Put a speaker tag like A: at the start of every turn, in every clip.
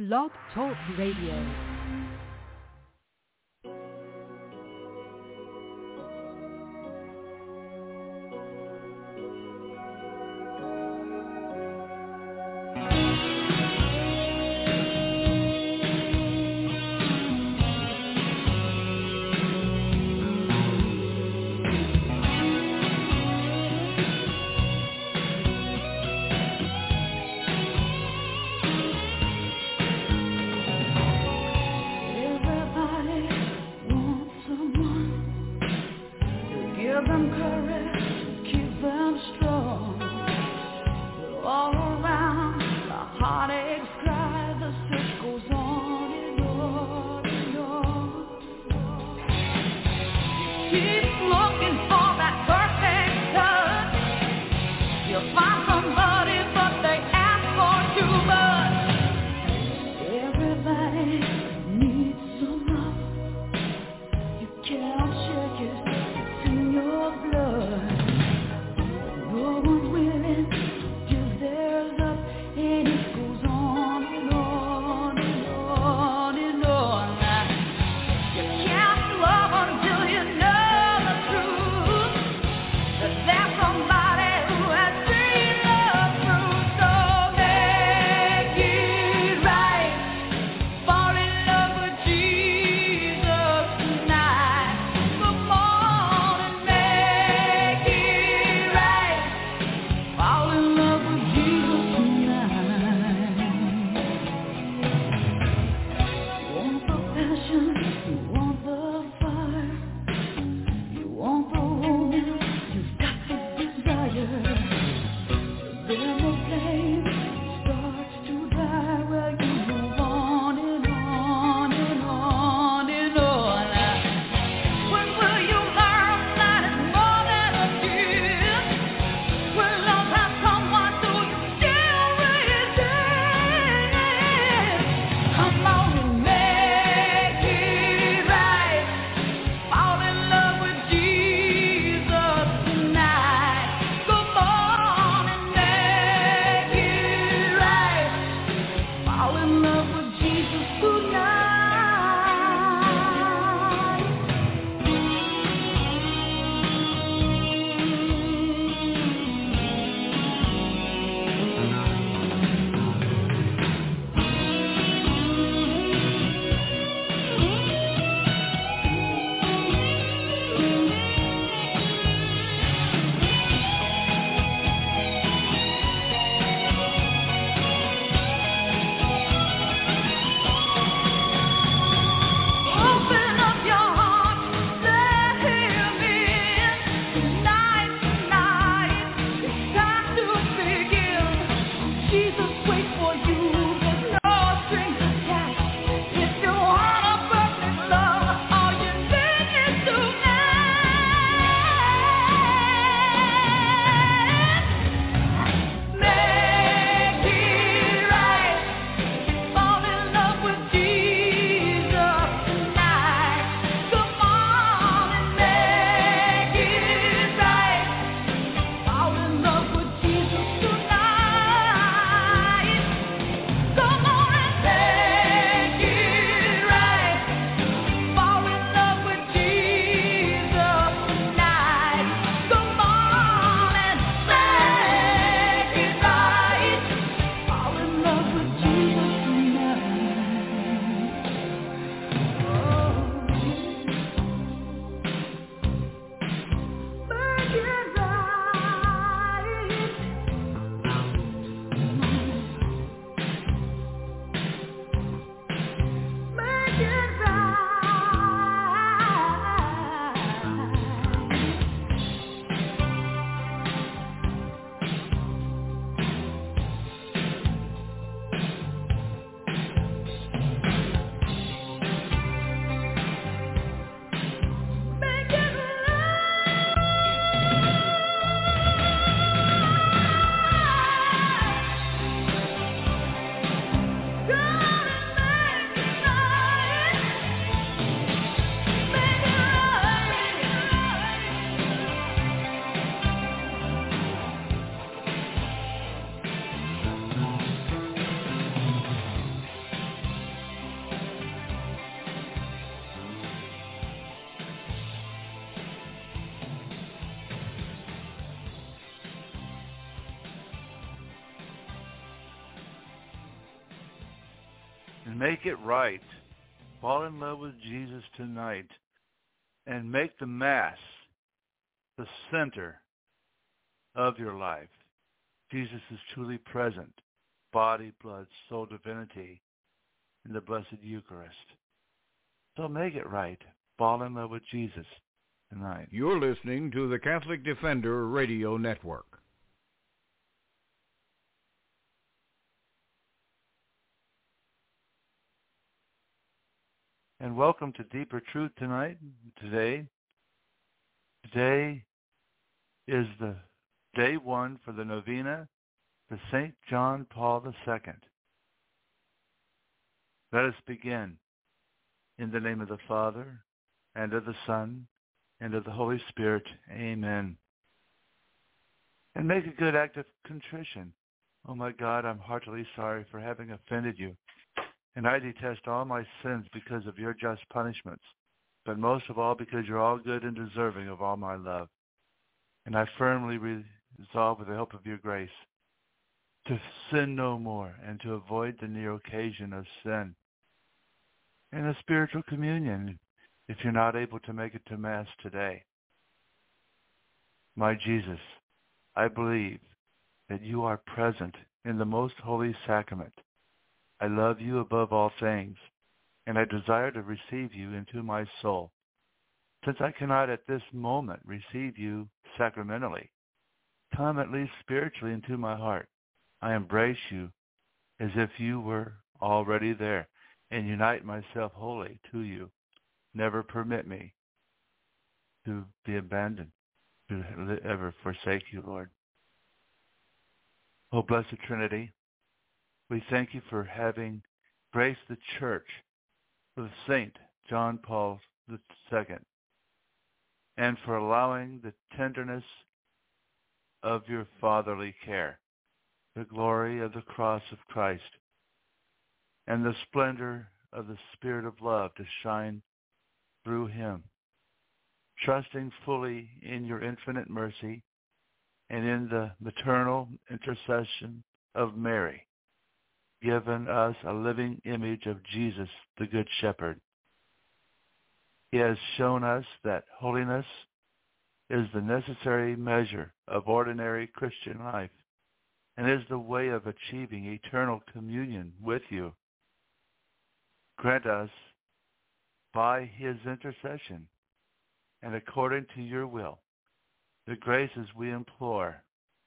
A: Blog Talk Radio.
B: and make it right. Fall in love with Jesus tonight and make the Mass the center of your life. Jesus is truly present, body, blood, soul, divinity, in the Blessed Eucharist. So make it right. Fall in love with Jesus tonight.
C: You're listening to the Catholic Defender Radio Network.
B: And welcome to Deeper Truth tonight. Today is the day one for the novena to St. John Paul II. Let us begin in the name of the Father, and of the Son, and of the Holy Spirit. Amen. And make a good act of contrition. Oh my God, I'm heartily sorry for having offended you, and I detest all my sins because of your just punishments, but most of all because you're all good and deserving of all my love. And I firmly resolve with the help of your grace to sin no more and to avoid the near occasion of sin. And a spiritual communion, if you're not able to make it to Mass today. My Jesus, I believe that you are present in the most holy sacrament. I love you above all things, and I desire to receive you into my soul. Since I cannot at this moment receive you sacramentally, come at least spiritually into my heart. I embrace you as if you were already there, and unite myself wholly to you. Never permit me to be abandoned, to ever forsake you, Lord. Oh, Blessed Trinity, we thank you for having graced the Church with St. John Paul II, and for allowing the tenderness of your fatherly care, the glory of the cross of Christ, and the splendor of the Spirit of love to shine through him. Trusting fully in your infinite mercy and in the maternal intercession of Mary, given us a living image of Jesus, the Good Shepherd. He has shown us that holiness is the necessary measure of ordinary Christian life and is the way of achieving eternal communion with you. Grant us, by his intercession and according to your will, the graces we implore.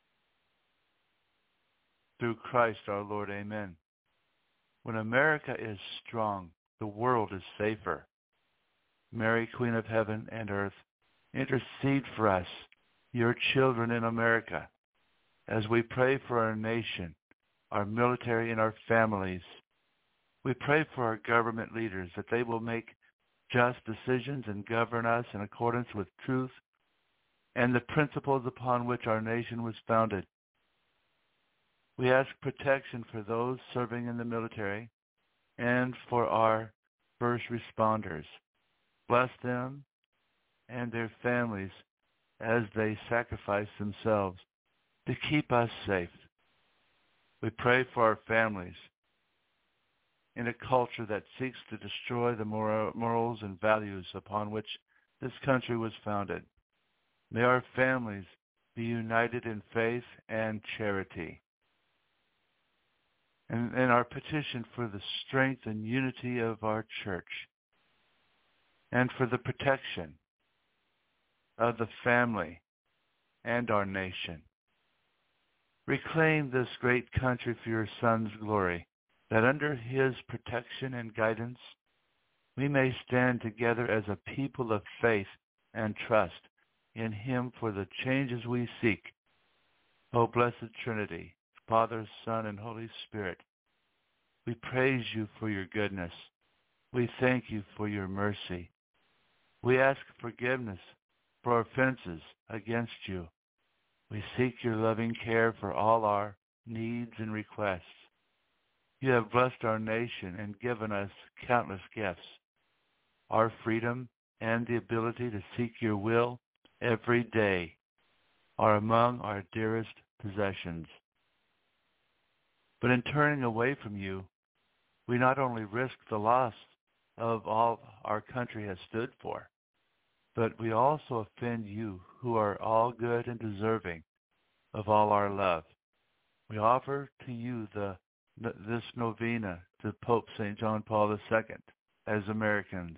B: Through Christ our Lord, amen. When America is strong, the world is safer. Mary, Queen of heaven and earth, intercede for us, your children in America, as we pray for our nation, our military, and our families. We pray for our government leaders that they will make just decisions and govern us in accordance with truth and the principles upon which our nation was founded. We ask protection for those serving in the military and for our first responders. Bless them and their families as they sacrifice themselves to keep us safe. We pray for our families in a culture that seeks to destroy the morals and values upon which this country was founded. May our families be united in faith and charity. And our petition for the strength and unity of our church, and for the protection of the family and our nation. Reclaim this great country for your Son's glory, that under his protection and guidance, we may stand together as a people of faith and trust in him for the changes we seek. O Blessed Trinity, Father, Son, and Holy Spirit, we praise you for your goodness. We thank you for your mercy. We ask forgiveness for our offenses against you. We seek your loving care for all our needs and requests. You have blessed our nation and given us countless gifts. Our freedom and the ability to seek your will every day are among our dearest possessions. But in turning away from you, we not only risk the loss of all our country has stood for, but we also offend you who are all good and deserving of all our love. We offer to you this novena to Pope St. John Paul II as Americans.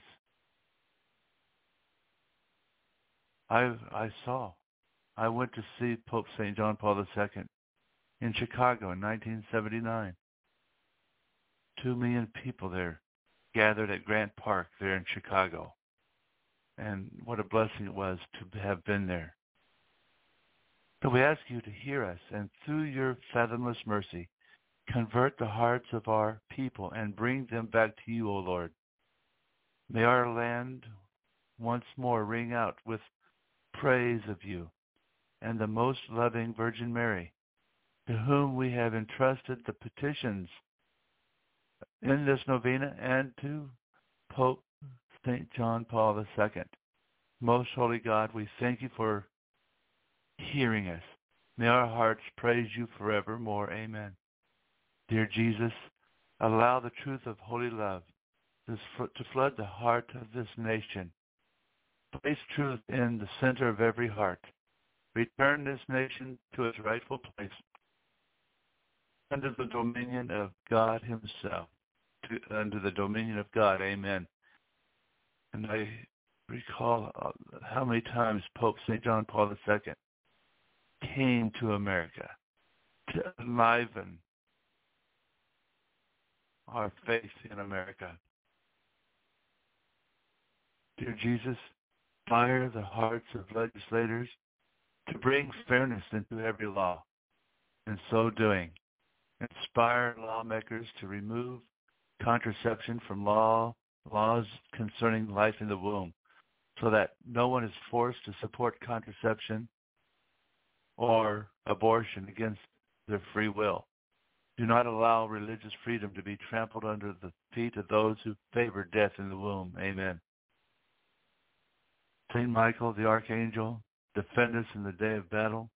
B: I went to see Pope St. John Paul II in Chicago in 1979. 2 million people there gathered at Grant Park there in Chicago. And what a blessing it was to have been there. So we ask you to hear us, and through your fathomless mercy, convert the hearts of our people and bring them back to you, O Lord. May our land once more ring out with praise of you and the most loving Virgin Mary, to whom we have entrusted the petitions in this novena, and to Pope St. John Paul II. Most holy God, we thank you for hearing us. May our hearts praise you forevermore. Amen. Dear Jesus, allow the truth of holy love to flood the heart of this nation. Place truth in the center of every heart. Return this nation to its rightful place under the dominion of God himself. Under the dominion of God. Amen. And I recall how many times Pope St. John Paul II came to America to enliven our faith in America. Dear Jesus, fire the hearts of legislators to bring fairness into every law. In so doing, inspire lawmakers to remove contraception from laws concerning life in the womb, so that no one is forced to support contraception or abortion against their free will. Do not allow religious freedom to be trampled under the feet of those who favor death in the womb. Amen. Saint Michael, the Archangel, defend us in the day of battle.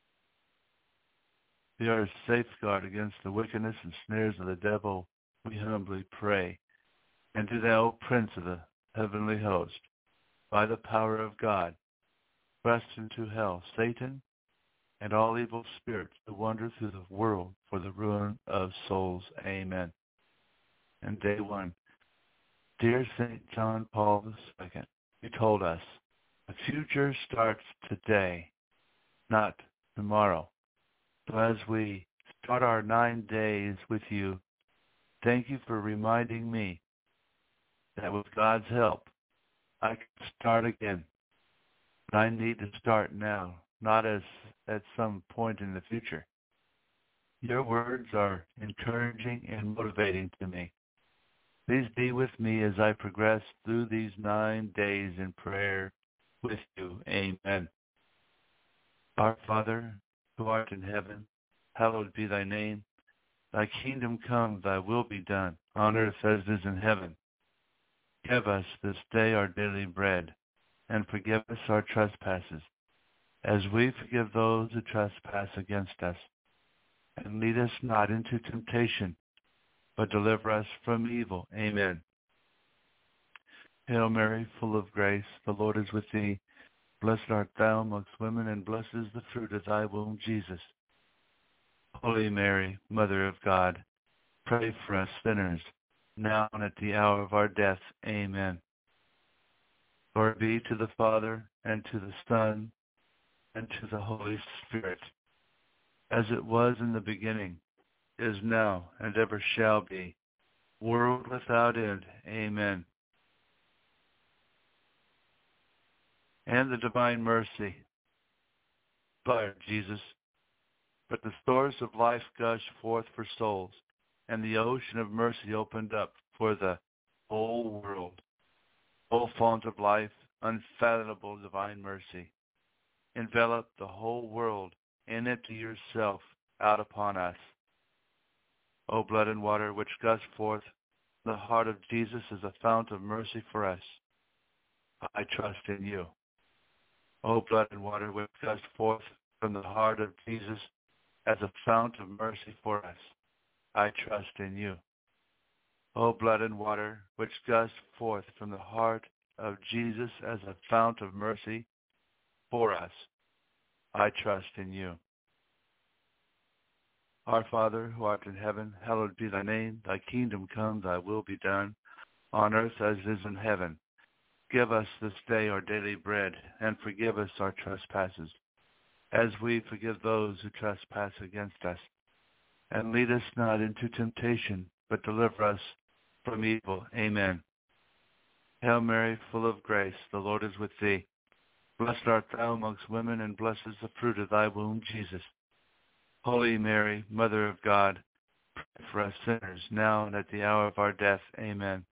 B: Be our safeguard against the wickedness and snares of the devil, we humbly pray. And to thou, Prince of the heavenly host, by the power of God, thrust into hell Satan and all evil spirits who wander through the world for the ruin of souls. Amen. And day 1. Dear St. John Paul II, you told us, the future starts today, not tomorrow. So as we start our 9 days with you, thank you for reminding me that with God's help, I can start again. But I need to start now, not as at some point in the future. Your words are encouraging and motivating to me. Please be with me as I progress through these 9 days in prayer with you. Amen. Our Father, who art in heaven, hallowed be thy name. Thy kingdom come, thy will be done, on earth as it is in heaven. Give us this day our daily bread, and forgive us our trespasses, as we forgive those who trespass against us. And lead us not into temptation, but deliver us from evil. Amen. Hail Mary, full of grace, the Lord is with thee. Blessed art thou amongst women, and blessed is the fruit of thy womb, Jesus. Holy Mary, Mother of God, pray for us sinners, now and at the hour of our death. Amen. Glory be to the Father, and to the Son, and to the Holy Spirit, as it was in the beginning, is now, and ever shall be, world without end. Amen. And the divine mercy, Lord Jesus, but the stores of life gushed forth for souls, and the ocean of mercy opened up for the whole world. O fount of life, unfathomable divine mercy, envelop the whole world and empty yourself out upon us. O blood and water which gush forth the heart of Jesus as a fount of mercy for us, I trust in you. O blood and water which gush forth from the heart of Jesus as a fount of mercy for us, I trust in you. O blood and water, which gushed forth from the heart of Jesus as a fount of mercy for us, I trust in you. Our Father, who art in heaven, hallowed be thy name. Thy kingdom come, thy will be done, on earth as it is in heaven. Give us this day our daily bread, and forgive us our trespasses, as we forgive those who trespass against us. And lead us not into temptation, but deliver us from evil. Amen. Hail Mary, full of grace, the Lord is with thee. Blessed art thou amongst women, and blessed is the fruit of thy womb, Jesus. Holy Mary, Mother of God, pray for us sinners, now and at the hour of our death. Amen.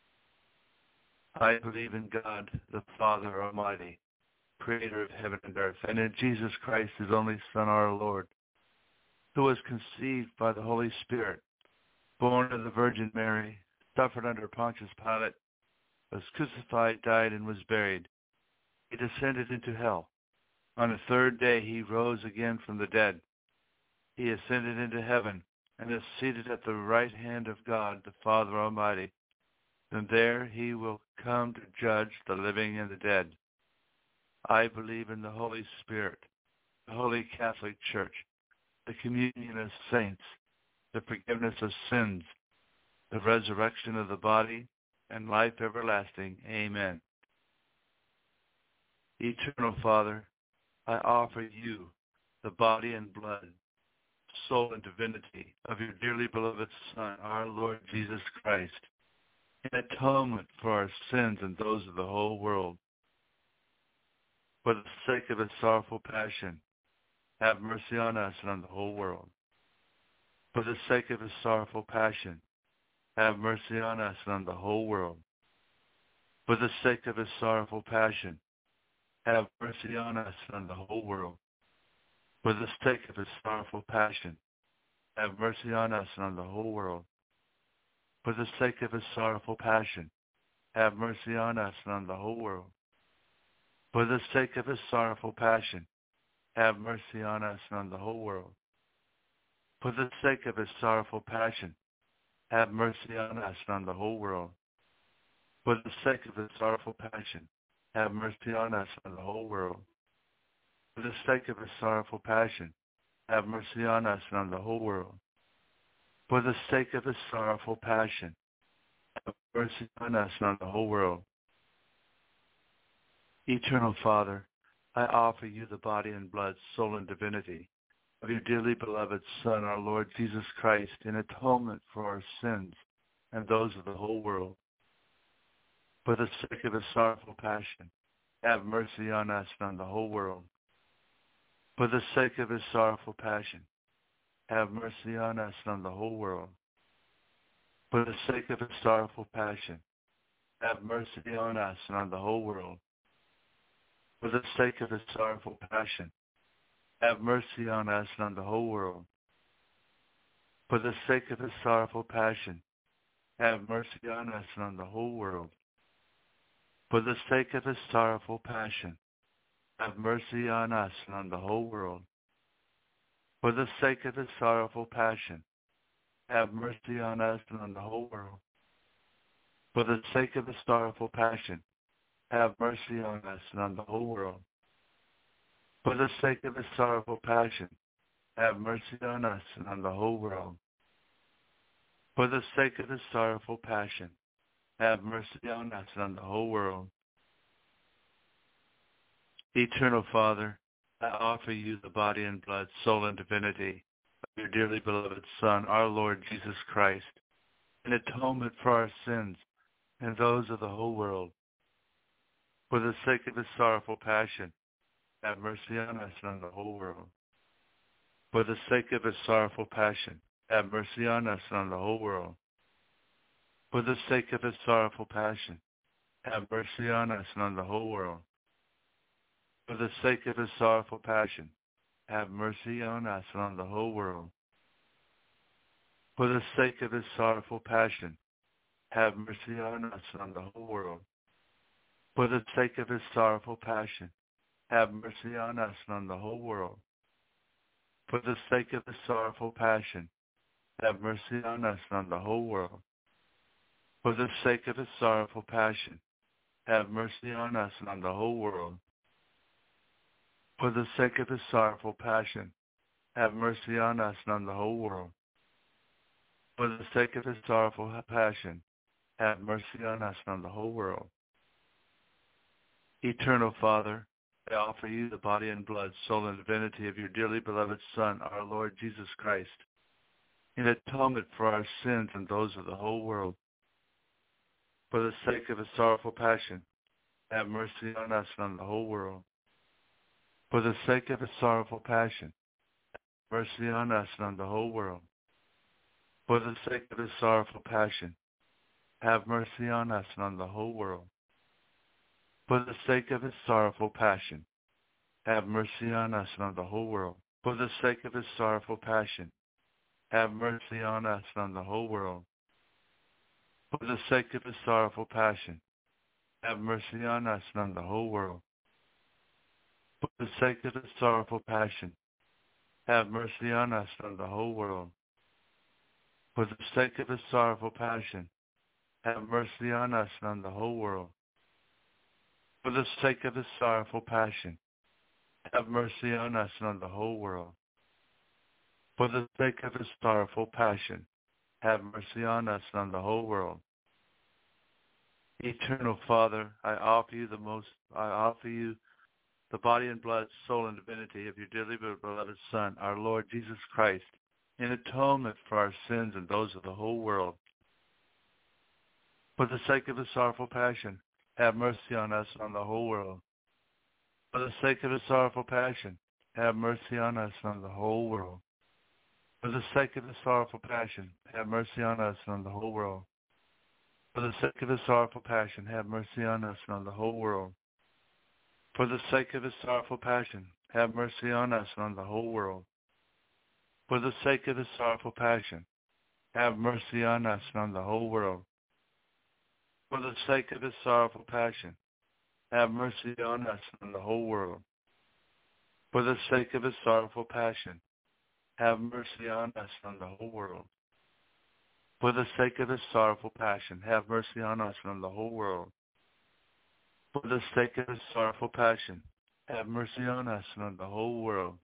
B: I believe in God, the Father Almighty, creator of heaven and earth, and in Jesus Christ, his only Son, our Lord, who was conceived by the Holy Spirit, born of the Virgin Mary, suffered under Pontius Pilate, was crucified, died, and was buried. He descended into hell. On the third day he rose again from the dead. He ascended into heaven and is seated at the right hand of God, the Father Almighty. And there he will come to judge the living and the dead. I believe in the Holy Spirit, the Holy Catholic Church, the communion of saints, the forgiveness of sins, the resurrection of the body, and life everlasting. Amen. Eternal Father, I offer you the body and blood, soul and divinity of your dearly beloved Son, our Lord Jesus Christ, in atonement for our sins and those of the whole world. For the sake of his sorrowful passion, have mercy on us and on the whole world. For the sake of his sorrowful passion, have mercy on us and on the whole world. For the sake of his sorrowful passion, have mercy on us and on the whole world. For the sake of his sorrowful passion, have mercy on us and on the whole world. For the sake of his sorrowful passion, have mercy on us and on the whole world. For the sake of his sorrowful passion, have mercy on us and on the whole world. For the sake of his sorrowful passion, have mercy on us and on the whole world. For the sake of his sorrowful passion, have mercy on us and on the whole world. For the sake of his sorrowful passion, have mercy on us and on the whole world. For the sake of his sorrowful passion, have mercy on us and on the whole world. Eternal Father, I offer you the body and blood, soul and divinity of your dearly beloved Son, our Lord Jesus Christ, in atonement for our sins and those of the whole world. For the sake of his sorrowful passion, have mercy on us and on the whole world. For the sake of his sorrowful passion, have mercy on us and on the whole world. For the sake of his sorrowful passion, have mercy on us and on the whole world. For the sake of his sorrowful passion, have mercy on us and on the whole world. For the sake of his sorrowful passion, have mercy on us and on the whole world. For the sake of his sorrowful passion, have mercy on us and on the whole world. For the sake of his sorrowful passion, have mercy on us and on the whole world. For the sake of his sorrowful passion, have mercy on us and on the whole world. For the sake of his sorrowful passion, have mercy on us and on the whole world. For the sake of his sorrowful passion, have mercy on us and on the whole world. Eternal Father, I offer you the body and blood, soul and divinity of your dearly beloved Son, our Lord Jesus Christ, in atonement for our sins and those of the whole world. For the sake of his sorrowful passion, have mercy on us and on the whole world. For the sake of his sorrowful passion, have mercy on us and on the whole world. For the sake of his sorrowful passion, have mercy on us and on the whole world. For the sake of his sorrowful passion, have mercy on us and on the whole world. For the sake of his sorrowful passion, have mercy on us and on the whole world. For the sake of his sorrowful passion, have mercy on us and on the whole world. For the sake of his sorrowful passion, have mercy on us and on the whole world. For the sake of his sorrowful passion, have mercy on us and on the whole world. For the sake of his sorrowful passion, have mercy on us and on the whole world. For the sake of his sorrowful passion, have mercy on us and on the whole world. Eternal Father, I offer you the body and blood, soul, and divinity of your dearly beloved Son, our Lord Jesus Christ, in atonement for our sins and those of the whole world. For the sake of his sorrowful passion, have mercy on us and on the whole world. For the sake of his sorrowful passion, have mercy on us and on the whole world. For the sake of his sorrowful passion, have mercy on us and on the whole world. For the sake of his sorrowful passion, have mercy on us and on the whole world. For the sake of his sorrowful passion, have mercy on us and on the whole world. For the sake of his sorrowful passion, have mercy on us and on the whole world. For the sake of his sorrowful passion, have mercy on us and on the whole world. For the sake of his sorrowful passion, have mercy on us and on the whole world. For the sake of his sorrowful passion, have mercy on us and on the whole world. For the sake of his sorrowful passion, have mercy on us and on the whole world. Eternal Father, I offer you the body and blood, soul, and divinity of your dearly beloved Son, our Lord Jesus Christ, in atonement for our sins and those of the whole world. For the sake of his sorrowful passion, have mercy on us and on the whole world. For the sake of his sorrowful passion, have mercy on us and on the whole world. For the sake of his sorrowful passion, have mercy on us and on the whole world. For the sake of his sorrowful passion, have mercy on us and on the whole world. For the sake of his sorrowful passion, have mercy on us and on the whole world. For the sake of his sorrowful passion, have mercy on us and on the whole world. For the sake of his sorrowful passion, have mercy on us and on the whole world. For the sake of his sorrowful passion, have mercy on us and on the whole world. For the sake of his sorrowful passion, have mercy on us and on the whole world. For the sake of his sorrowful passion, have mercy on us and on the whole world.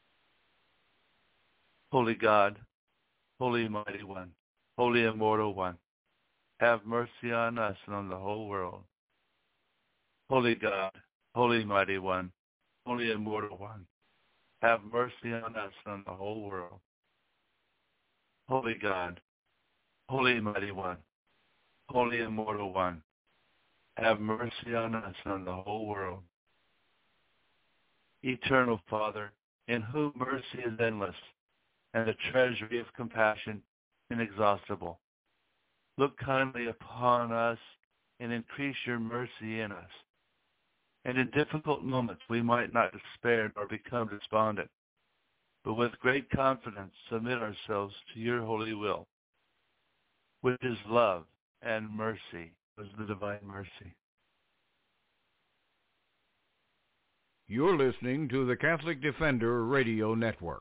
B: Holy God, Holy Mighty One, Holy Immortal One, have mercy on us and on the whole world. Holy God, Holy Mighty One, Holy Immortal One, have mercy on us and on the whole world. Holy God, Holy Mighty One, Holy Immortal One, have mercy on us and on the whole world. Eternal Father, in whom mercy is endless, and the treasury of compassion inexhaustible, look kindly upon us and increase your mercy in us. And in difficult moments we might not despair nor become despondent, but with great confidence submit ourselves to your holy will, which is love and mercy, was the divine mercy.
C: You're listening to the Catholic Defender Radio Network.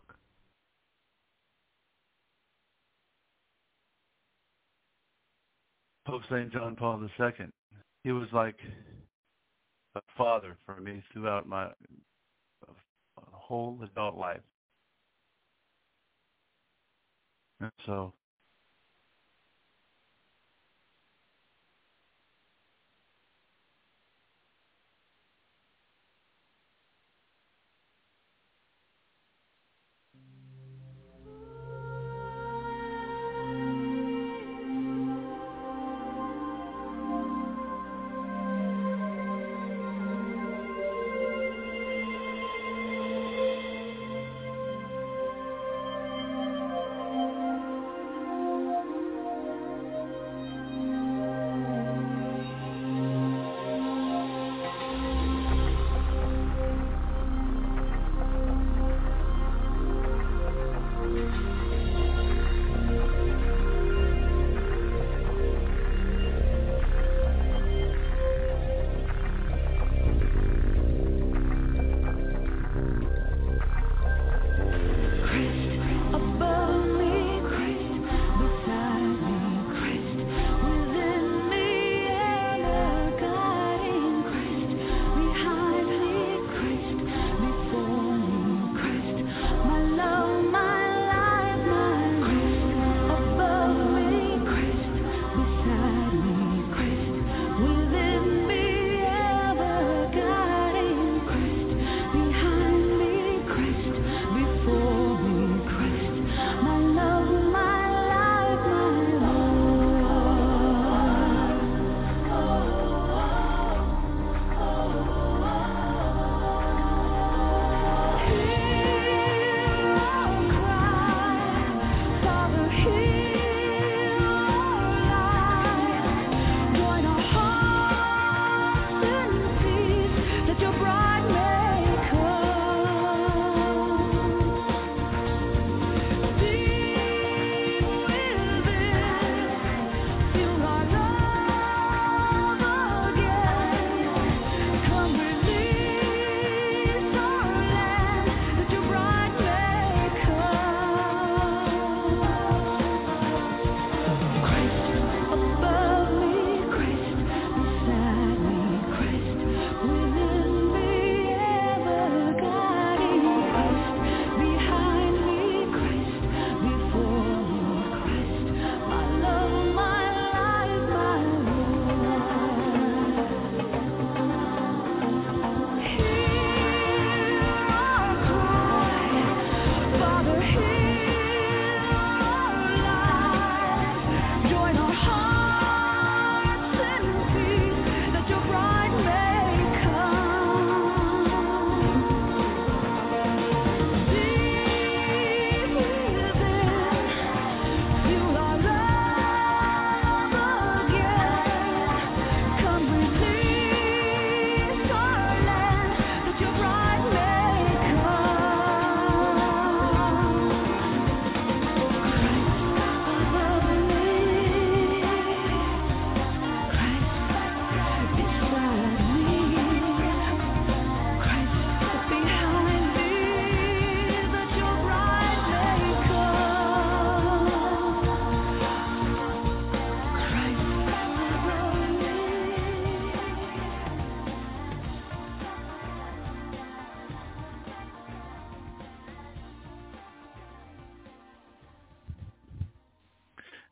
B: Pope St. John Paul II, he was like a father for me throughout my whole adult life. And so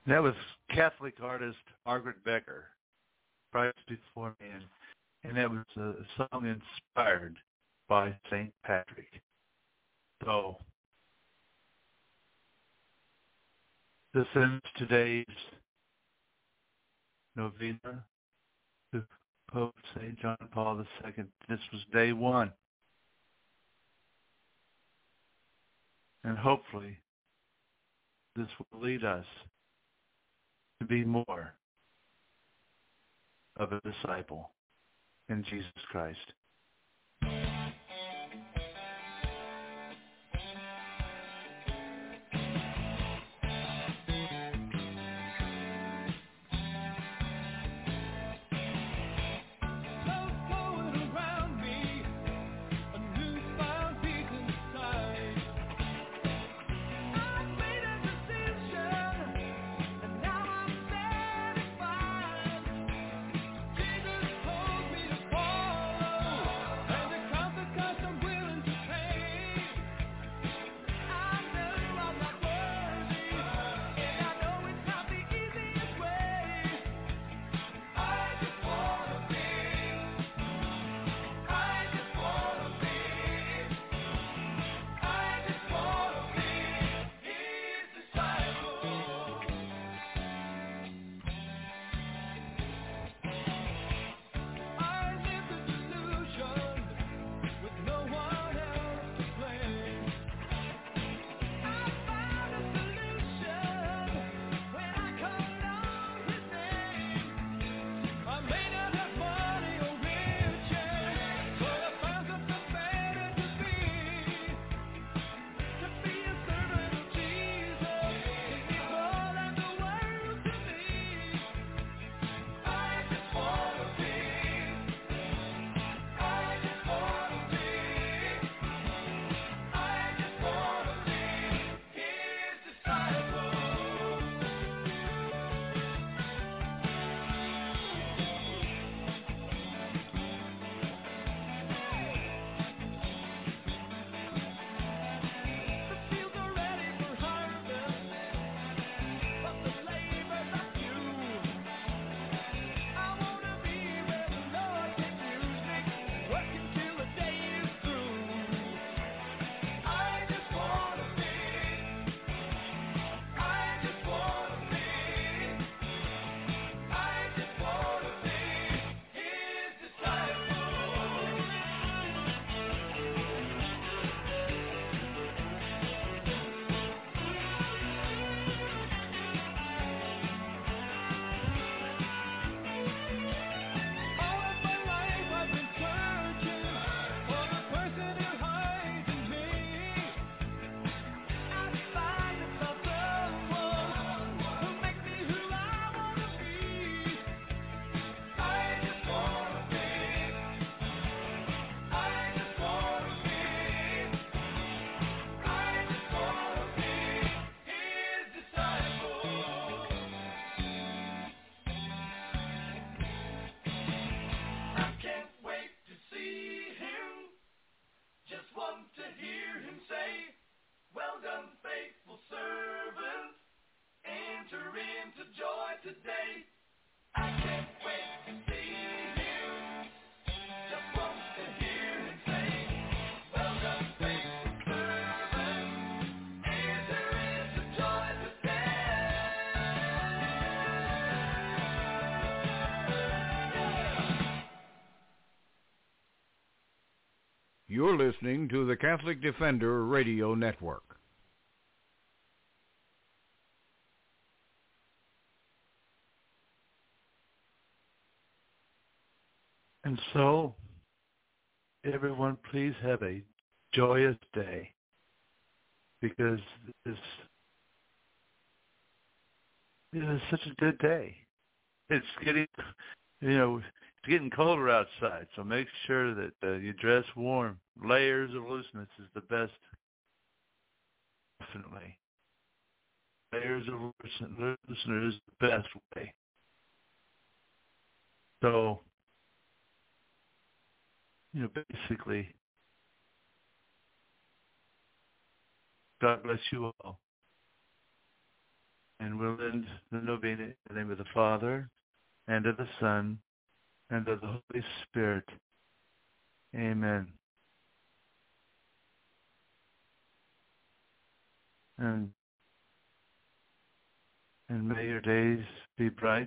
B: That was Catholic artist Margaret Becker, Christ Before Me, and that was a song inspired by St. Patrick. So this ends today's novena to Pope St. John Paul II. This was day one. And hopefully this will lead us to be more of a disciple in Jesus Christ.
C: You're listening to the Catholic Defender Radio Network.
B: And so, everyone, please have a joyous day, because this is such a good day. It's getting, it's getting colder outside, so make sure that you dress warm. Layers of looseness is the best, definitely. Layers of looseness is the best way. So, basically, God bless you all. And we'll end the novena in the name of the Father, and of the Son, and of the Holy Spirit. Amen. And may your days be bright.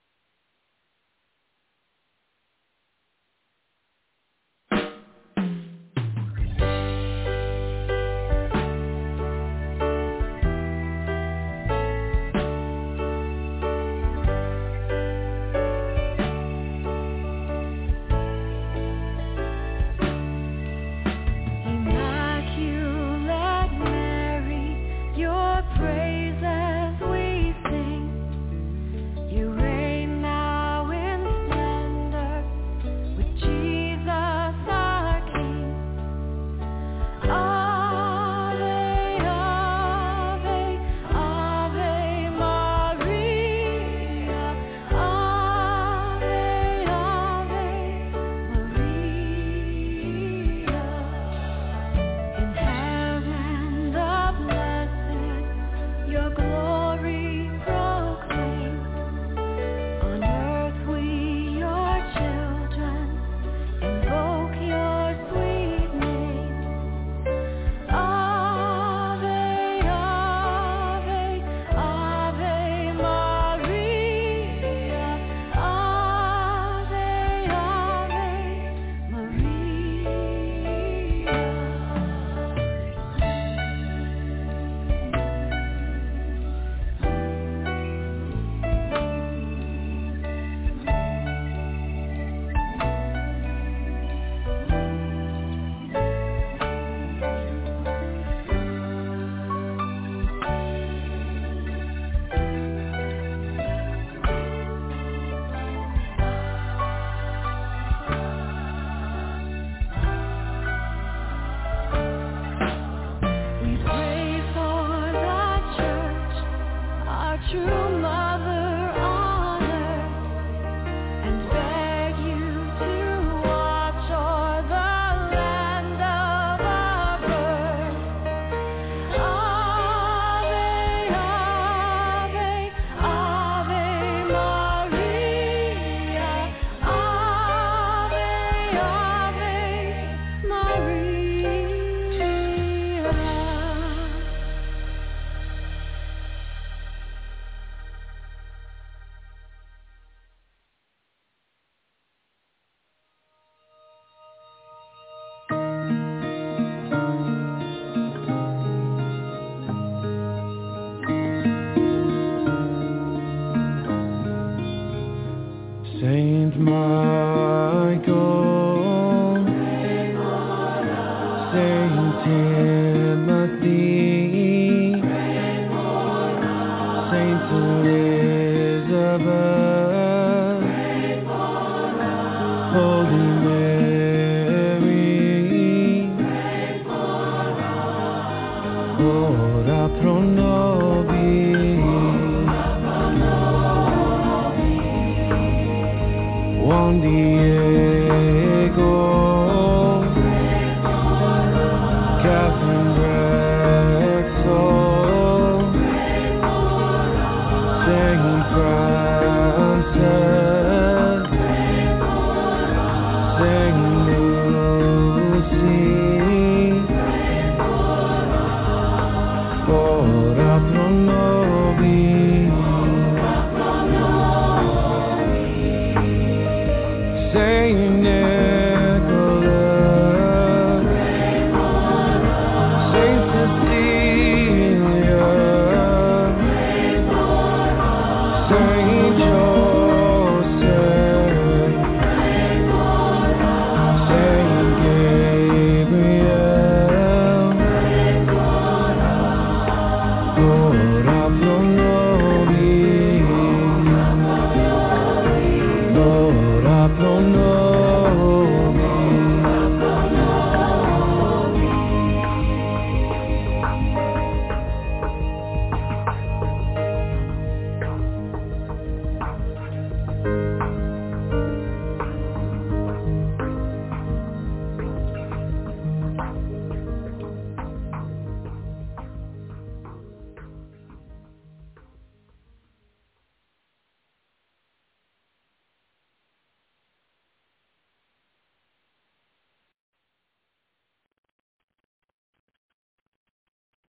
D: Saint Michael, Saint Timothy, Saint Elizabeth, Holy Mary, ora pro nobis.